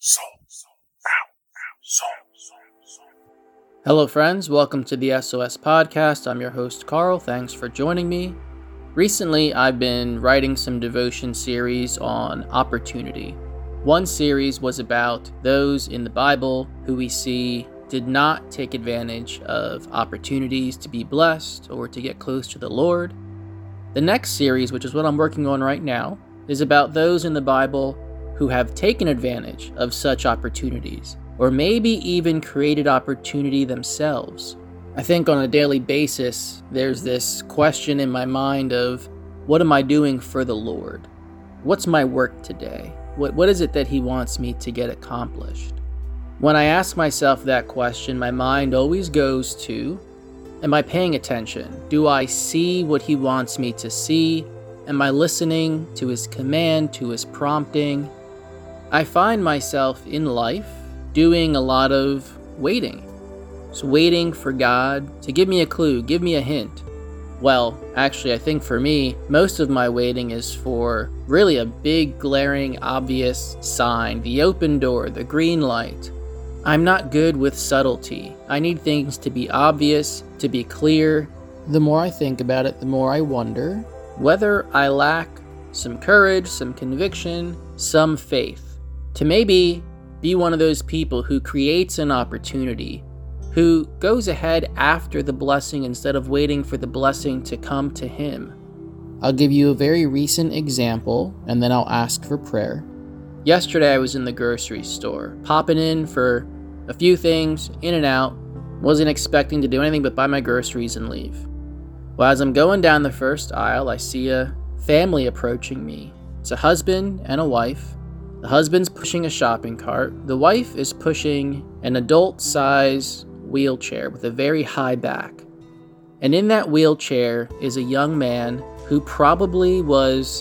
Hello friends, welcome to the SOS Podcast. I'm your host Carl, thanks for joining me. Recently I've been writing some devotion series on opportunity. One series was about those in the Bible who we see did not take advantage of opportunities to be blessed or to get close to the Lord. The next series, which is what I'm working on right now, is about those in the Bible who have taken advantage of such opportunities, or maybe even created opportunity themselves. I think on a daily basis, there's this question in my mind of, what am I doing for the Lord? What's my work today? What is it that He wants me to get accomplished? When I ask myself that question, my mind always goes to, am I paying attention? Do I see what He wants me to see? Am I listening to His command, to His prompting? I find myself in life doing a lot of waiting. So waiting for God to give me a clue, give me a hint. Well, actually, I think for me, most of my waiting is for really a big, glaring, obvious sign, the open door, the green light. I'm not good with subtlety. I need things to be obvious, to be clear. The more I think about it, the more I wonder whether I lack some courage, some conviction, some faith to maybe be one of those people who creates an opportunity, who goes ahead after the blessing instead of waiting for the blessing to come to him. I'll give you a very recent example, and then I'll ask for prayer. Yesterday I was in the grocery store, popping in for a few things, in and out. Wasn't expecting to do anything but buy my groceries and leave. Well, as I'm going down the first aisle, I see a family approaching me. It's a husband and a wife. The husband's pushing a shopping cart. The wife is pushing an adult-size wheelchair with a very high back. And in that wheelchair is a young man who probably was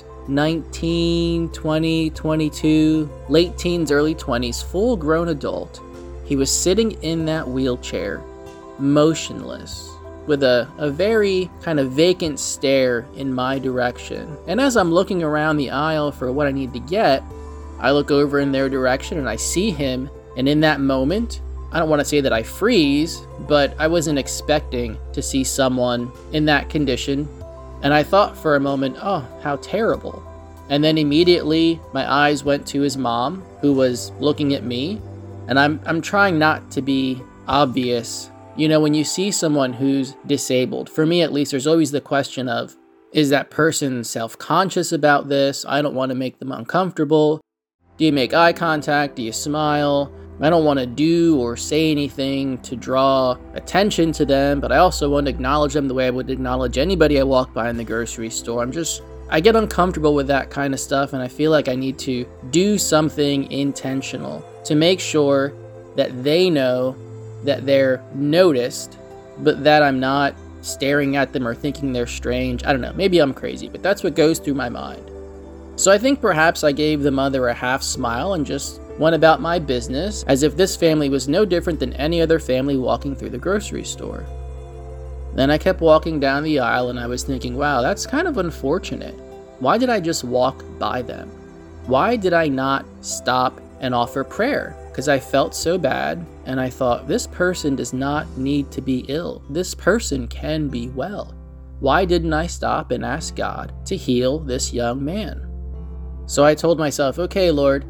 19, 20, 22, late teens, early 20s, full-grown adult. He was sitting in that wheelchair, motionless, with a very kind of vacant stare in my direction. And as I'm looking around the aisle for what I need to get, I look over in their direction and I see him, and in that moment, I don't want to say that I freeze, but I wasn't expecting to see someone in that condition, and I thought for a moment, oh, how terrible. And then immediately my eyes went to his mom, who was looking at me, and I'm trying not to be obvious. You know, when you see someone who's disabled, for me at least, there's always the question of, is that person self-conscious about this? I don't want to make them uncomfortable. Do you make eye contact? Do you smile? I don't want to do or say anything to draw attention to them, but I also want to acknowledge them the way I would acknowledge anybody I walk by in the grocery store. I get uncomfortable with that kind of stuff, and I feel like I need to do something intentional to make sure that they know that they're noticed, but that I'm not staring at them or thinking they're strange. I don't know, maybe I'm crazy, but that's what goes through my mind. So I think perhaps I gave the mother a half smile and just went about my business as if this family was no different than any other family walking through the grocery store. Then I kept walking down the aisle and I was thinking, wow, that's kind of unfortunate. Why did I just walk by them? Why did I not stop and offer prayer? Because I felt so bad and I thought, this person does not need to be ill. This person can be well. Why didn't I stop and ask God to heal this young man? So I told myself, okay, Lord,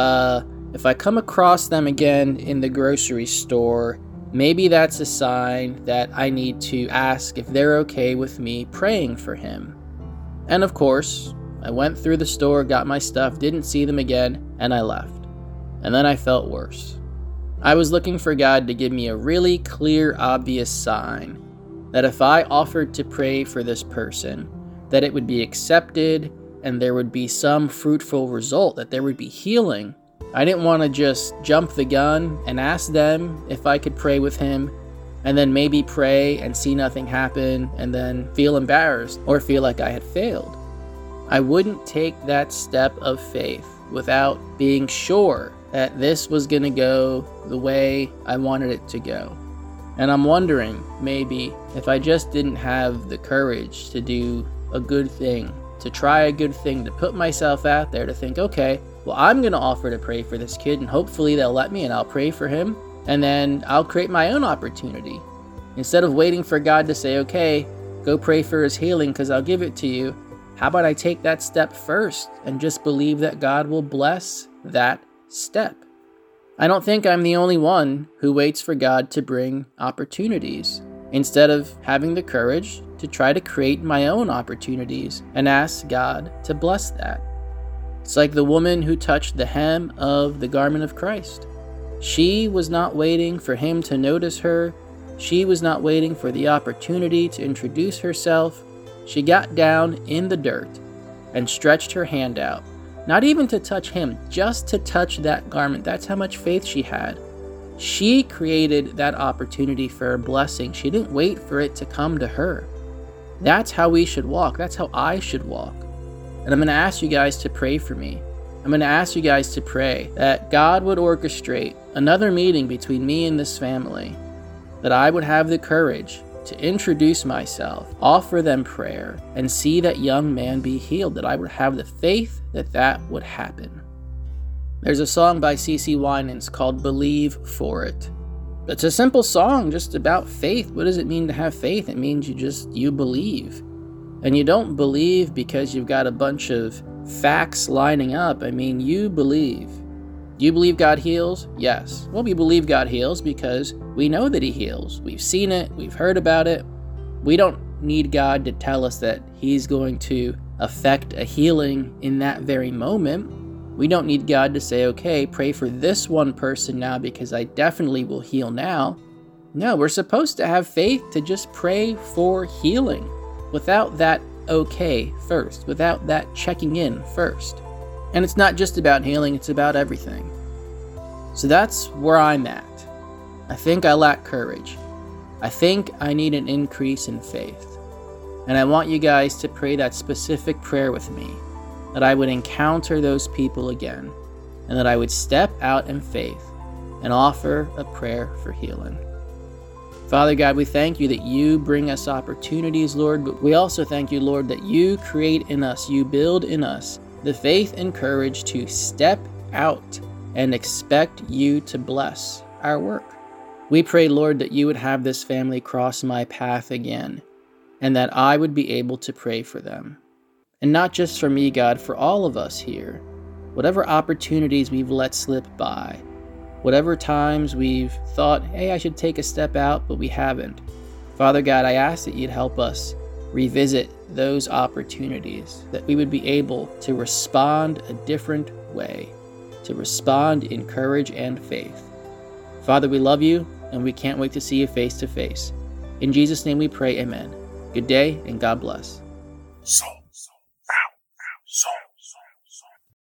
if I come across them again in the grocery store, maybe that's a sign that I need to ask if they're okay with me praying for him. And of course, I went through the store, got my stuff, didn't see them again, and I left. And then I felt worse. I was looking for God to give me a really clear, obvious sign that if I offered to pray for this person, that it would be accepted and there would be some fruitful result, that there would be healing. I didn't want to just jump the gun and ask them if I could pray with him, and then maybe pray and see nothing happen, and then feel embarrassed or feel like I had failed. I wouldn't take that step of faith without being sure that this was going to go the way I wanted it to go. And I'm wondering, maybe, if I just didn't have the courage to do a good thing, to try a good thing, to put myself out there, to think, okay, well, I'm going to offer to pray for this kid, and hopefully they'll let me, and I'll pray for him, and then I'll create my own opportunity. Instead of waiting for God to say, okay, go pray for his healing because I'll give it to you, how about I take that step first and just believe that God will bless that step? I don't think I'm the only one who waits for God to bring opportunities, instead of having the courage to try to create my own opportunities and ask God to bless that. It's like the woman who touched the hem of the garment of Christ. She was not waiting for him to notice her. She was not waiting for the opportunity to introduce herself. She got down in the dirt and stretched her hand out, not even to touch him, just to touch that garment. That's how much faith she had. She created that opportunity for a blessing. She didn't wait for it to come to her. That's how we should walk. That's how I should walk. And I'm going to ask you guys to pray for me. I'm going to ask you guys to pray that God would orchestrate another meeting between me and this family, that I would have the courage to introduce myself, offer them prayer, and see that young man be healed, that I would have the faith that that would happen. There's a song by CeCe Winans called Believe For It. It's a simple song just about faith. What does it mean to have faith? It means you believe. And you don't believe because you've got a bunch of facts lining up. I mean, you believe. Do you believe God heals? Yes. Well, we believe God heals because we know that he heals. We've seen it. We've heard about it. We don't need God to tell us that he's going to affect a healing in that very moment. We don't need God to say, okay, pray for this one person now because I definitely will heal now. No, we're supposed to have faith to just pray for healing without that okay first, without that checking in first. And it's not just about healing, it's about everything. So that's where I'm at. I think I lack courage. I think I need an increase in faith. And I want you guys to pray that specific prayer with me, that I would encounter those people again, and that I would step out in faith and offer a prayer for healing. Father God, we thank you that you bring us opportunities, Lord, but we also thank you, Lord, that you create in us, you build in us the faith and courage to step out and expect you to bless our work. We pray, Lord, that you would have this family cross my path again, and that I would be able to pray for them. And not just for me, God, for all of us here. Whatever opportunities we've let slip by, whatever times we've thought, hey, I should take a step out, but we haven't. Father God, I ask that you'd help us revisit those opportunities, that we would be able to respond a different way, to respond in courage and faith. Father, we love you, and we can't wait to see you face to face. In Jesus' name we pray, amen. Good day, and God bless. So.